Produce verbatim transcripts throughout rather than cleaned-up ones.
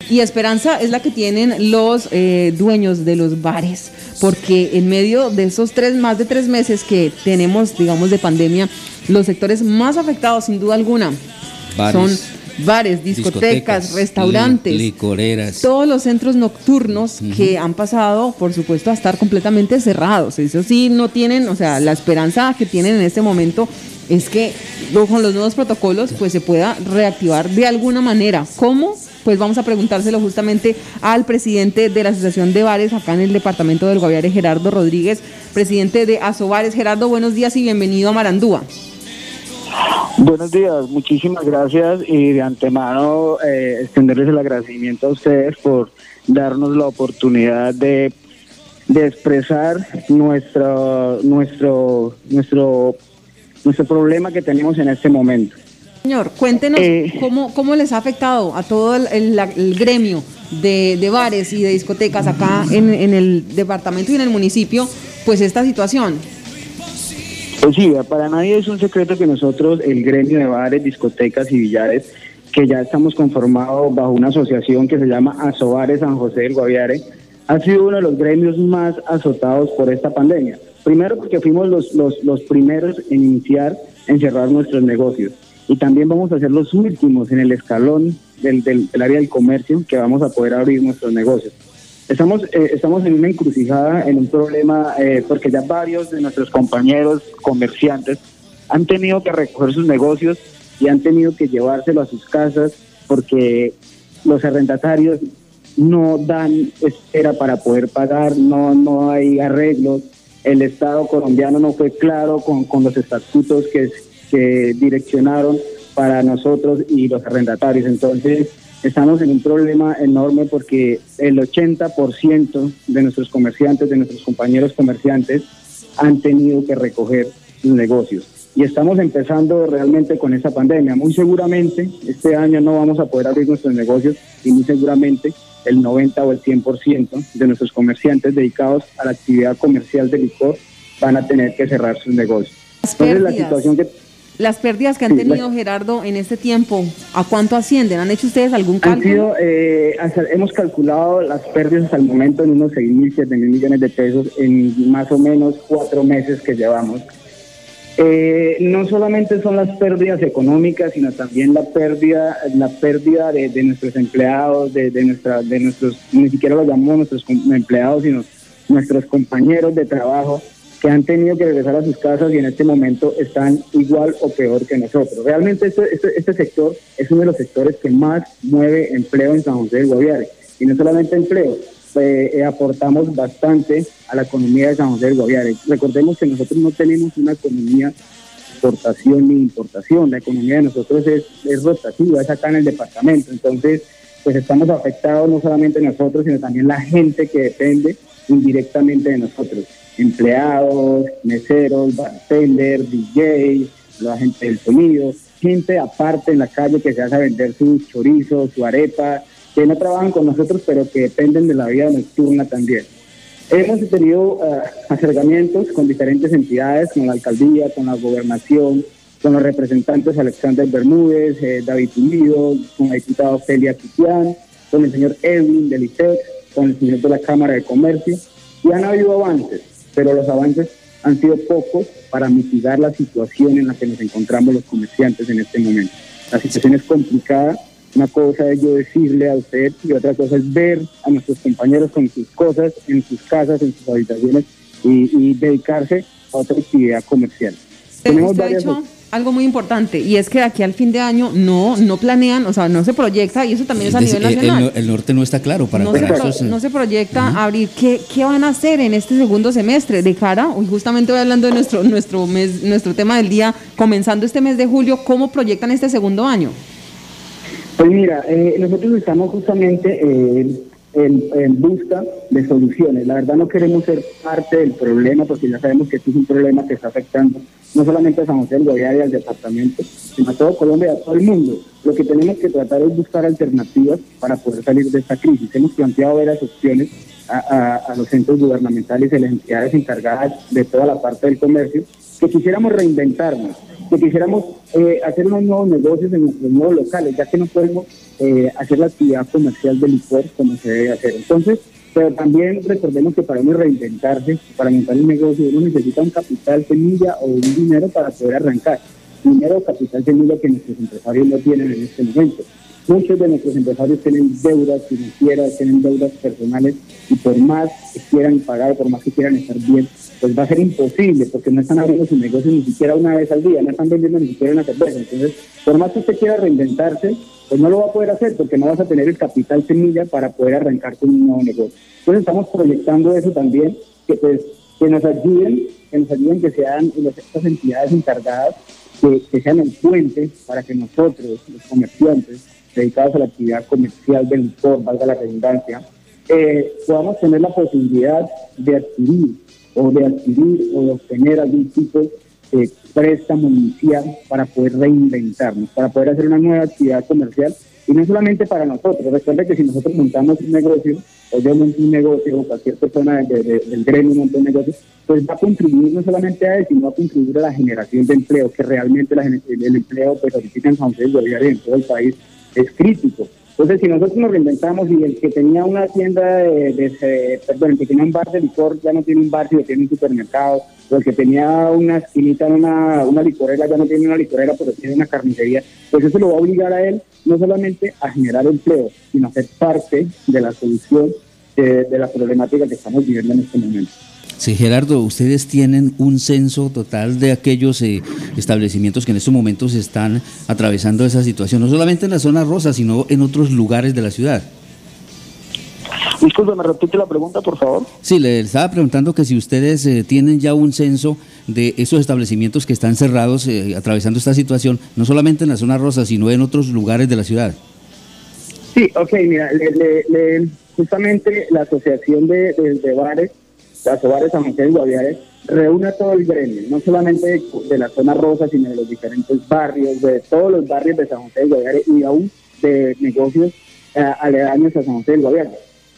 Y esperanza es la que tienen los eh, dueños de los bares, porque en medio de esos tres, más de tres meses que tenemos, digamos, de pandemia, los sectores más afectados, sin duda alguna, bares, son bares, discotecas, discotecas restaurantes, li licoreras, todos los centros nocturnos uh-huh. que han pasado, por supuesto, a estar completamente cerrados. Eso sí, no tienen, o sea, la esperanza que tienen en este momento es que con los nuevos protocolos pues se pueda reactivar de alguna manera. ¿Cómo? Pues vamos a preguntárselo justamente al presidente de la Asociación de Bares acá en el departamento del Guaviare, Gerardo Rodríguez, presidente de Asobares. Gerardo, buenos días y bienvenido a Marandúa. Buenos días, muchísimas gracias y de antemano eh, extenderles el agradecimiento a ustedes por darnos la oportunidad de, de expresar nuestro, nuestro, nuestro, nuestro problema que tenemos en este momento. Señor, cuéntenos eh, cómo, cómo les ha afectado a todo el, el, el gremio de, de bares y de discotecas acá en, en el departamento y en el municipio, pues esta situación. Pues sí, para nadie es un secreto que nosotros, el gremio de bares, discotecas y billares, que ya estamos conformados bajo una asociación que se llama Asobares San José del Guaviare, ha sido uno de los gremios más azotados por esta pandemia. Primero porque fuimos los, los, los primeros en iniciar, en cerrar nuestros negocios. Y también vamos a ser los últimos en el escalón del, del, del área del comercio que vamos a poder abrir nuestros negocios. Estamos, eh, estamos en una encrucijada, en un problema, eh, porque ya varios de nuestros compañeros comerciantes han tenido que recoger sus negocios y han tenido que llevárselo a sus casas porque los arrendatarios no dan espera para poder pagar, no, no hay arreglos. El Estado colombiano no fue claro con, con los estatutos que, que direccionaron para nosotros y los arrendatarios. Entonces, estamos en un problema enorme porque el ochenta por ciento de nuestros comerciantes, de nuestros compañeros comerciantes, han tenido que recoger sus negocios. Y estamos empezando realmente con esa pandemia. Muy seguramente este año no vamos a poder abrir nuestros negocios y muy seguramente el noventa o el cien por ciento de nuestros comerciantes dedicados a la actividad comercial de licor van a tener que cerrar sus negocios. Entonces, la situación que... Las pérdidas que han sí, tenido, la... Gerardo, en este tiempo, ¿a cuánto ascienden? ¿Han hecho ustedes algún cálculo? Han sido, eh, hasta, hemos calculado las pérdidas hasta el momento en unos seis mil, siete mil millones de pesos en más o menos cuatro meses que llevamos. Eh, no solamente son las pérdidas económicas, sino también la pérdida, la pérdida de, de nuestros empleados, de, de, nuestra, de nuestros, ni siquiera lo llamamos nuestros empleados, sino nuestros compañeros de trabajo, que han tenido que regresar a sus casas y en este momento están igual o peor que nosotros. Realmente este, este, este sector es uno de los sectores que más mueve empleo en San José del Guaviare. Y no solamente empleo, eh, eh, aportamos bastante a la economía de San José del Guaviare. Recordemos que nosotros no tenemos una economía de exportación ni importación. La economía de nosotros es, es rotativa, es acá en el departamento. Entonces, pues estamos afectados no solamente nosotros, sino también la gente que depende indirectamente de nosotros. Empleados, meseros, bartenders, D Js, la gente del sonido, gente aparte en la calle que se hace a vender su chorizo, su arepa, que no trabajan con nosotros pero que dependen de la vida nocturna también. Hemos tenido uh, acercamientos con diferentes entidades, con la alcaldía, con la gobernación, con los representantes Alexander Bermúdez, eh, David Pulido, con la diputada Ofelia Quitián, con el señor Edwin del I C E C, con el señor de la Cámara de Comercio, y han habido avances, pero los avances han sido pocos para mitigar la situación en la que nos encontramos los comerciantes en este momento. La situación es complicada, una cosa es yo decirle a usted y otra cosa es ver a nuestros compañeros con sus cosas, en sus casas, en sus habitaciones y, y dedicarse a otra actividad comercial. Tenemos varias... Algo muy importante, y es que de aquí al fin de año no no planean, o sea, no se proyecta, y eso también es a nivel nacional. El, el norte no está claro para no, se, pro, esos, no se proyecta uh-huh. abrir. ¿Qué, ¿Qué van a hacer en este segundo semestre de cara? Hoy justamente voy hablando de nuestro nuestro mes, nuestro tema del día, comenzando este mes de julio, ¿cómo proyectan este segundo año? Pues mira, eh, nosotros estamos justamente eh, en, en busca de soluciones. La verdad no queremos ser parte del problema porque ya sabemos que este es un problema que está afectando no solamente a San José del Guaviare y al departamento, sino a todo Colombia y a todo el mundo. Lo que tenemos que tratar es buscar alternativas para poder salir de esta crisis. Hemos planteado varias opciones a, a, a los centros gubernamentales y las entidades encargadas de toda la parte del comercio, que quisiéramos reinventarnos, que quisiéramos eh, hacer unos nuevos negocios en nuestros nuevos locales, ya que no podemos eh, hacer la actividad comercial de licor como se debe hacer. Entonces, pero también recordemos que para uno reinventarse, para montar un negocio, uno necesita un capital semilla o un dinero para poder arrancar. Dinero o capital semilla que nuestros empresarios no tienen en este momento. Muchos de nuestros empresarios tienen deudas financieras, tienen deudas personales, y por más que quieran pagar, por más que quieran estar bien, pues va a ser imposible, porque no están abriendo sus negocios ni siquiera una vez al día, no están vendiendo ni siquiera una cerveza. Entonces, por más que usted quiera reinventarse, pues no lo va a poder hacer, porque no vas a tener el capital semilla para poder arrancar con un nuevo negocio. Entonces estamos proyectando eso también, que pues que nos ayuden, que nos ayuden, que sean estas entidades encargadas, que, que sean el puente para que nosotros, los comerciantes, dedicados a la actividad comercial del licor, valga la redundancia, eh, podamos tener la posibilidad de adquirir o de adquirir o de obtener algún tipo de préstamo inicial para poder reinventarnos, para poder hacer una nueva actividad comercial, y no solamente para nosotros. Recuerda que si nosotros montamos un negocio, o yo monto un negocio, o cualquier persona de, de, del gremio monta un negocio, pues va a contribuir no solamente a eso, sino va a contribuir a la generación de empleo, que realmente la, el, el empleo, pues ahorita en San José del Guaviare y en todo el país, es crítico. Entonces, si nosotros nos reinventamos y el que tenía una tienda de, de, de perdón, el que tenía un bar de licor ya no tiene un bar, sino tiene un supermercado, o el que tenía una esquinita en una, una licorera ya no tiene una licorera, pero tiene una carnicería, pues eso lo va a obligar a él no solamente a generar empleo, sino a ser parte de la solución de, de la problemática que estamos viviendo en este momento. Sí, Gerardo, ustedes tienen un censo total de aquellos eh, establecimientos que en estos momentos están atravesando esa situación, no solamente en la zona rosa, sino en otros lugares de la ciudad. Disculpe, ¿me repite la pregunta, por favor? Sí, le estaba preguntando que si ustedes eh, tienen ya un censo de esos establecimientos que están cerrados, eh, atravesando esta situación, no solamente en la zona rosa, sino en otros lugares de la ciudad. Sí, ok, mira, le, le, le, justamente la Asociación de, de, de Bares, las Bares San José del Guaviare, reúne a todo el gremio, no solamente de, de la zona rosa, sino de los diferentes barrios, de todos los barrios de San José del Guaviare y aún de negocios eh, aledaños a San José del Guaviare.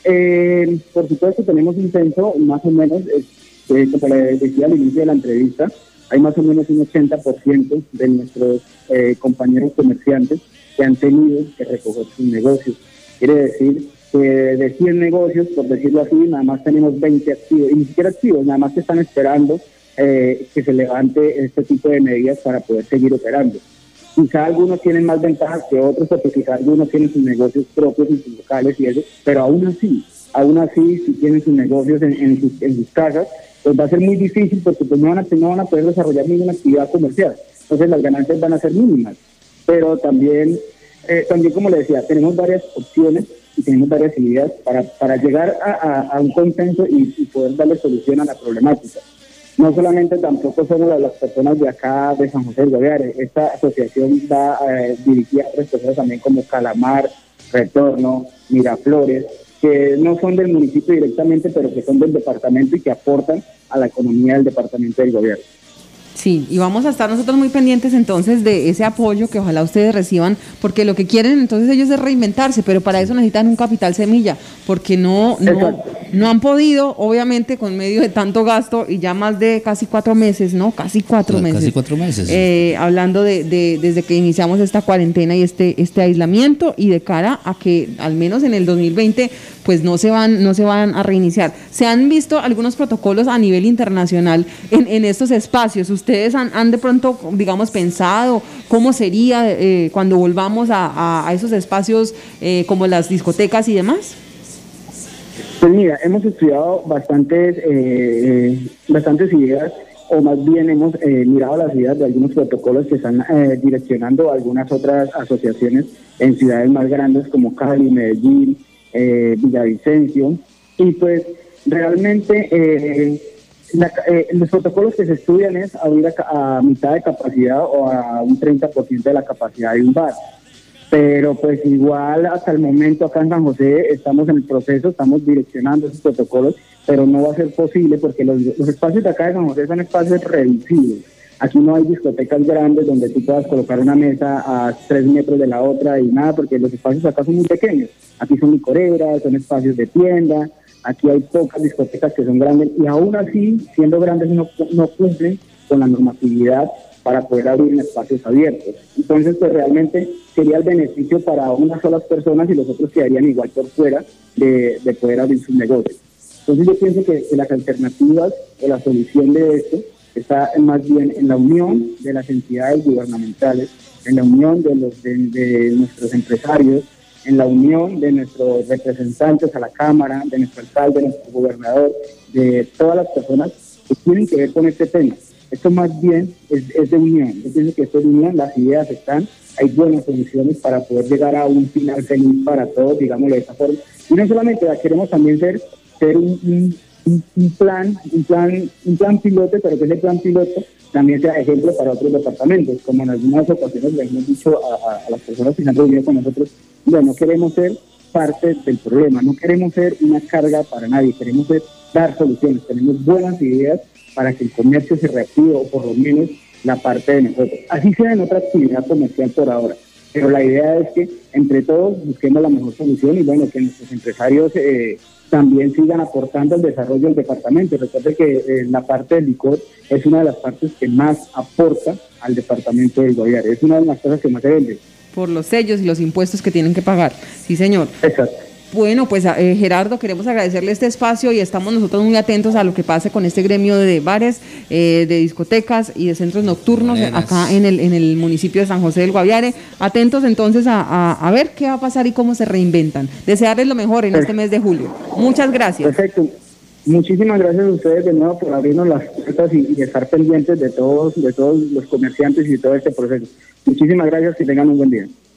Eh, por supuesto, tenemos un censo más o menos, eh, como le decía al inicio de la entrevista, hay más o menos un ochenta por ciento de nuestros eh, compañeros comerciantes que han tenido que recoger sus negocios. Quiere decir que de cien negocios, por decirlo así, nada más tenemos veinte activos, y ni siquiera activos, nada más que están esperando eh, que se levante este tipo de medidas para poder seguir operando. Quizá algunos tienen más ventajas que otros, porque quizá algunos tienen sus negocios propios en sus locales y eso, pero aún así, aún así, si tienen sus negocios en, en, sus, en sus casas, pues va a ser muy difícil, porque pues no van a, no van a poder desarrollar ninguna actividad comercial. Entonces las ganancias van a ser mínimas. Pero también, eh, también como le decía, tenemos varias opciones y tenemos varias ideas para, para llegar a, a, a un consenso y, y poder darle solución a la problemática. No solamente tampoco somos las, las personas de acá de San José del Guaviare, esta asociación va eh, dirigida a otras personas también como Calamar, Retorno, Miraflores, que no son del municipio directamente, pero que son del departamento y que aportan a la economía del departamento del gobierno. Sí, y vamos a estar nosotros muy pendientes entonces de ese apoyo que ojalá ustedes reciban, porque lo que quieren entonces ellos es reinventarse, pero para eso necesitan un capital semilla, porque no, no, no han podido, obviamente, con medio de tanto gasto y ya más de casi cuatro meses, ¿no? Casi cuatro no, meses. Casi cuatro meses. Eh, hablando de, de desde que iniciamos esta cuarentena y este, este aislamiento, y de cara a que al menos en el dos mil veinte pues no se van, no se van a reiniciar. Se han visto algunos protocolos a nivel internacional en, en estos espacios. ¿Ustedes han, han de pronto, digamos, pensado cómo sería eh, cuando volvamos a, a, a esos espacios eh, como las discotecas y demás? Pues mira, hemos estudiado bastantes, eh, bastantes ideas, o más bien hemos eh, mirado las ideas de algunos protocolos que están eh, direccionando a algunas otras asociaciones en ciudades más grandes como Cali, Medellín, eh, Villavicencio, y pues realmente eh, la, eh, los protocolos que se estudian es abrir a, a mitad de capacidad o a un treinta por ciento de la capacidad de un bar. Pero pues igual hasta el momento acá en San José estamos en el proceso, estamos direccionando esos protocolos, pero no va a ser posible porque los, los espacios de acá de San José son espacios reducidos. Aquí no hay discotecas grandes donde tú puedas colocar una mesa a tres metros de la otra y nada, porque los espacios acá son muy pequeños. Aquí son licoreras, son espacios de tienda, aquí hay pocas discotecas que son grandes y aún así, siendo grandes, no, no cumplen con la normatividad para poder abrir en espacios abiertos. Entonces, pues realmente sería el beneficio para unas solas personas y los otros quedarían igual por fuera de, de poder abrir sus negocios. Entonces yo pienso que, que las alternativas o la solución de esto está más bien en la unión de las entidades gubernamentales, en la unión de, los, de, de nuestros empresarios, en la unión de nuestros representantes a la Cámara, de nuestro alcalde, de nuestro gobernador, de todas las personas que tienen que ver con este tema. Esto más bien es, es de unión. Yo pienso que esto es de unión, las ideas están, hay buenas soluciones para poder llegar a un final feliz para todos, digámoslo de esta forma. Y no solamente la queremos también ser, ser un, un, un plan, un plan, un plan piloto, pero que ese plan piloto también sea ejemplo para otros departamentos, como en algunas ocasiones le hemos dicho a, a, a las personas que se han reunido con nosotros. No, no queremos ser parte del problema, no queremos ser una carga para nadie, queremos ser, dar soluciones, tenemos buenas ideas para que el comercio se reactive o por lo menos la parte de nosotros. Así sea en otra actividad comercial por ahora, pero la idea es que entre todos busquemos la mejor solución y bueno, que nuestros empresarios eh, también sigan aportando al desarrollo del departamento. Recuerde que eh, la parte del licor es una de las partes que más aporta al departamento del Guaviare, es una de las cosas que más se vende. Por los sellos y los impuestos que tienen que pagar. Sí, señor. Exacto. Bueno, pues eh, Gerardo, queremos agradecerle este espacio y estamos nosotros muy atentos a lo que pase con este gremio de bares, eh, de discotecas y de centros nocturnos Buenas. acá en el en el municipio de San José del Guaviare. Atentos entonces a, a, a ver qué va a pasar y cómo se reinventan. Desearles lo mejor en Perfecto. este mes de julio. Muchas gracias. Perfecto. Muchísimas gracias a ustedes de nuevo por abrirnos las puertas y, y estar pendientes de todos, de todos los comerciantes y de todo este proceso. Muchísimas gracias y tengan un buen día.